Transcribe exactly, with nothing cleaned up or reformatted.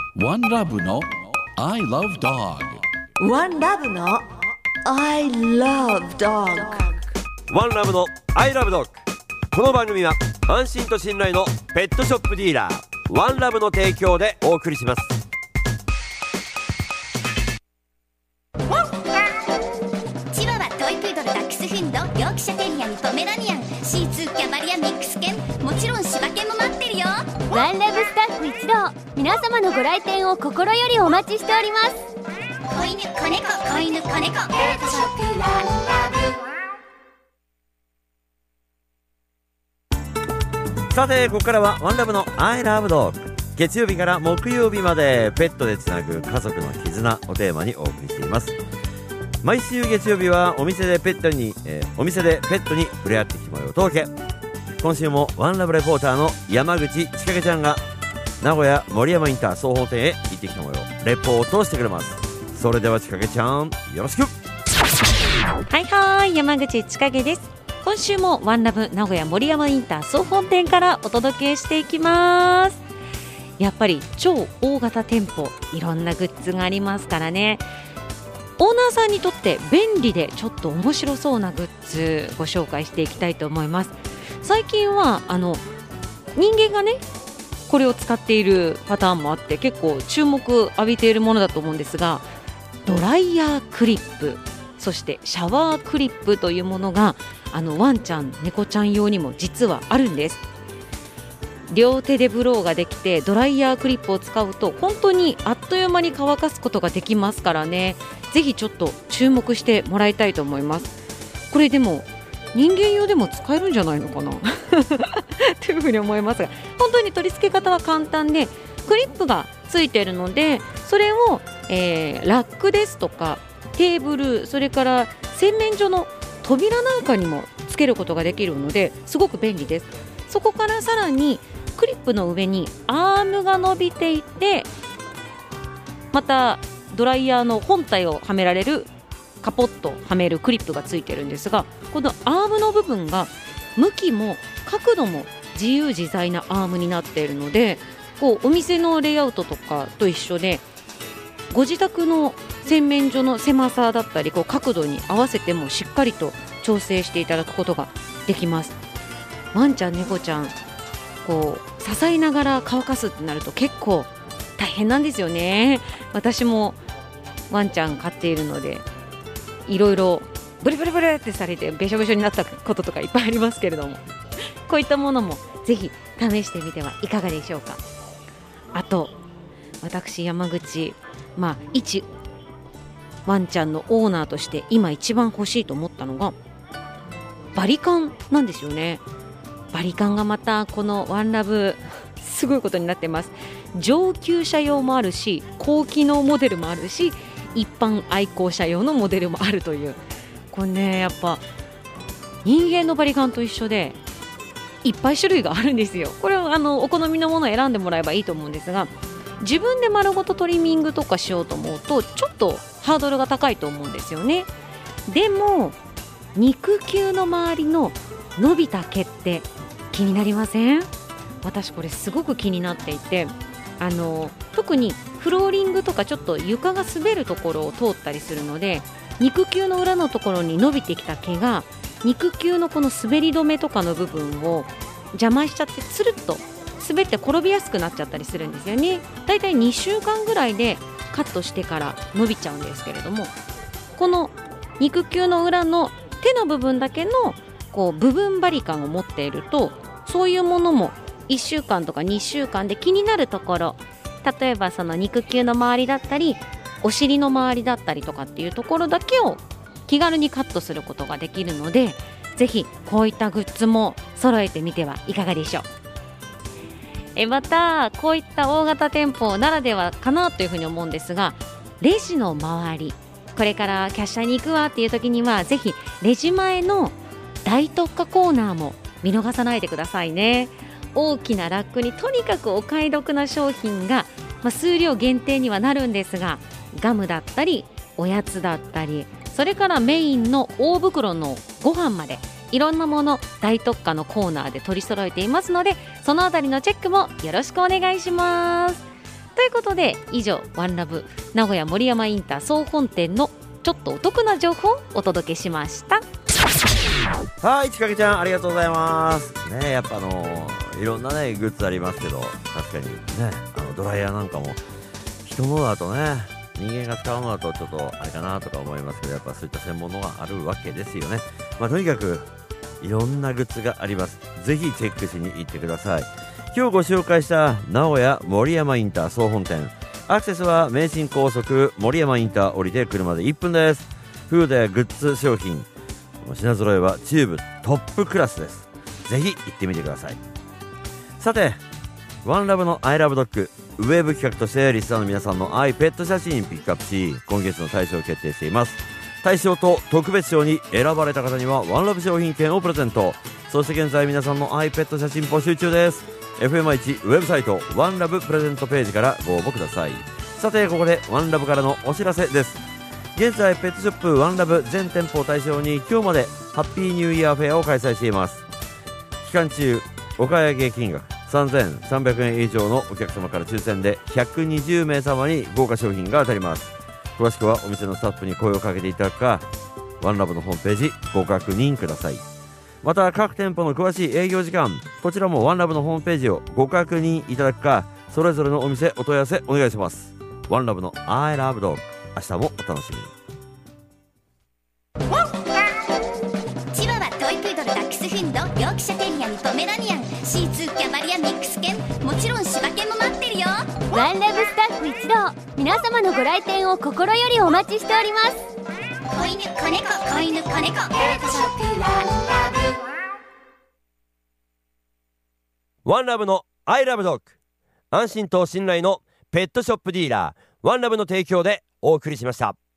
ワンラブの I love dog。 ワンラブの I love dog。 ワンラブの I love dog。 この番組は安心と信頼のペットショップディーラーワンラブの提供でお送りします。 チワワ、トイプードル、ダックスフンド、ヨークシャテリアにポメラニアン、シーツー、キャバリア、ミックス犬、もちろん柴犬も待ってるよ。 ワンラブスタッフ一同、皆様のご来店を心よりお待ちしております。 子犬、子猫、子犬、子猫、ペットショップワンラブ。さてここからはワンラブの I love dog。 月曜日から木曜日までペットでつなぐ家族の絆をテーマにお送りしています。毎週月曜日はお店でペットに、えー、お店でペットに触れ合ってきてもらうお届け。今週もワンラブレポーターの山口千景ちゃんが名古屋森山インター総本店へ行ってきた模様レポートをしてくれます。それでは千景ちゃんよろしく。 はいはい、山口千景です。今週もワンラブ名古屋森山インター総本店からお届けしていきます。やっぱり超大型店舗、いろんなグッズがありますからね。オーナーさんにとって便利でちょっと面白そうなグッズご紹介していきたいと思います。最近はあの人間がねこれを使っているパターンもあって結構注目浴びているものだと思うんですが、ドライヤークリップ、そしてシャワークリップというものがあのワンちゃん猫ちゃん用にも実はあるんです。両手でブローができてドライヤークリップを使うと本当にあっという間に乾かすことができますからね、ぜひちょっと注目してもらいたいと思います。これでも人間用でも使えるんじゃないのかなというふうに思いますが、本当に取り付け方は簡単でクリップがついているので、それを、えー、ラックですとかテーブル、それから洗面所の扉なんかにもつけることができるのですごく便利です。そこからさらにクリップの上にアームが伸びていて、またドライヤーの本体をはめられるカポッとはめるクリップがついてるんですが、このアームの部分が向きも角度も自由自在なアームになっているので、こうお店のレイアウトとかと一緒でご自宅の洗面所の狭さだったりこう角度に合わせてもしっかりと調整していただくことができます。ワンちゃん猫ちゃんこう支えながら乾かすってなると結構大変なんですよね。私もワンちゃん飼っているのでいろいろブルブルブルってされてべしょべしょになったこととかいっぱいありますけれども、こういったものもぜひ試してみてはいかがでしょうか。あと私山口、まあ一ワンちゃんのオーナーとして今一番欲しいと思ったのがバリカンなんですよね。バリカンがまたこのワンラブすごいことになってます。上級者用もあるし高機能モデルもあるし一般愛好者用のモデルもあるという、これねやっぱ人間のバリカンと一緒でいっぱい種類があるんですよ。これはあのお好みのものを選んでもらえばいいと思うんですが、自分で丸ごとトリミングとかしようと思うとちょっとハードルが高いと思うんですよね。でも肉球の周りの伸びた毛って気になりません？私これすごく気になっていて、あの特にフローリングとかちょっと床が滑るところを通ったりするので、肉球の裏のところに伸びてきた毛が肉球のこの滑り止めとかの部分を邪魔しちゃってつるっと滑って転びやすくなっちゃったりするんですよね。だいたいにしゅうかんぐらいでカットしてから伸びちゃうんですけれども、この肉球の裏の手の部分だけのこう部分バリカンを持っていると、そういうものもいっしゅうかんとかにしゅうかんで気になるところ、例えばその肉球の周りだったりお尻の周りだったりとかっていうところだけを気軽にカットすることができるので、ぜひこういったグッズも揃えてみてはいかがでしょう。えまたこういった大型店舗ならではかなというふうに思うんですが、レジの周り、これからキャッシャーに行くわっていう時にはぜひレジ前の大特価コーナーも見逃さないでくださいね。大きなラックにとにかくお買い得な商品が、まあ、数量限定にはなるんですが、ガムだったりおやつだったり、それからメインの大袋のご飯までいろんなもの大特価のコーナーで取り揃えていますので、そのあたりのチェックもよろしくお願いします。 ということで以上ワンラブ名古屋森山インター総本店のちょっとお得な情報をお届けしました。 はい、ちかげちゃんありがとうございますね。やっぱあのー、いろんなねグッズありますけど、確かにねあのドライヤーなんかも人のだとね人間が使うのだとちょっとあれかなとか思いますけど、やっぱそういった専門のがあるわけですよね。まあとにかくいろんなグッズがあります。ぜひチェックしに行ってください。今日ご紹介した名古屋森山インター総本店、アクセスは名神高速森山インター降りて車でいっぷんです。フードやグッズ商品品揃えはチューブトップクラスです。ぜひ行ってみてください。さてワンラブの I love dog ウェブ企画としてリスナーの皆さんの愛ペット写真ピックアップし、今月の大賞を決定しています。大賞と特別賞に選ばれた方にはワンラブ商品券をプレゼント。そして現在皆さんの愛ペット写真募集中です。 エフエムワン ウェブサイトワンラブプレゼントページからご応募ください。さてここでワンラブからのお知らせです。現在ペットショップワンラブ全店舗を対象に今日までハッピーニューイヤーフェアを開催しています。期間中お買い上げ金額さんぜんさんびゃくえん以上のお客様から抽選でひゃくにじゅうめい様に豪華商品が当たります。詳しくはお店のスタッフに声をかけていただくか、ワンラブのホームページご確認ください。また各店舗の詳しい営業時間、こちらもワンラブのホームページをご確認いただくか、それぞれのお店お問い合わせお願いします。ワンラブの I love dog、 明日もお楽しみに。 チワワ、トイプードル、ダックスフンド、ヨークシャテリアにポメラニアン、シーツー、キャバリア、ミックス犬、もちろん柴犬も待ってるよ。 ワンラブスタッフ一同、皆様のご来店を心よりお待ちしております。 子犬、子猫、子犬、子猫、ペットショップワンラブ。 ワンラブの I love dog、 安心と信頼のペットショップディーラーワンラブの提供でお送りしました。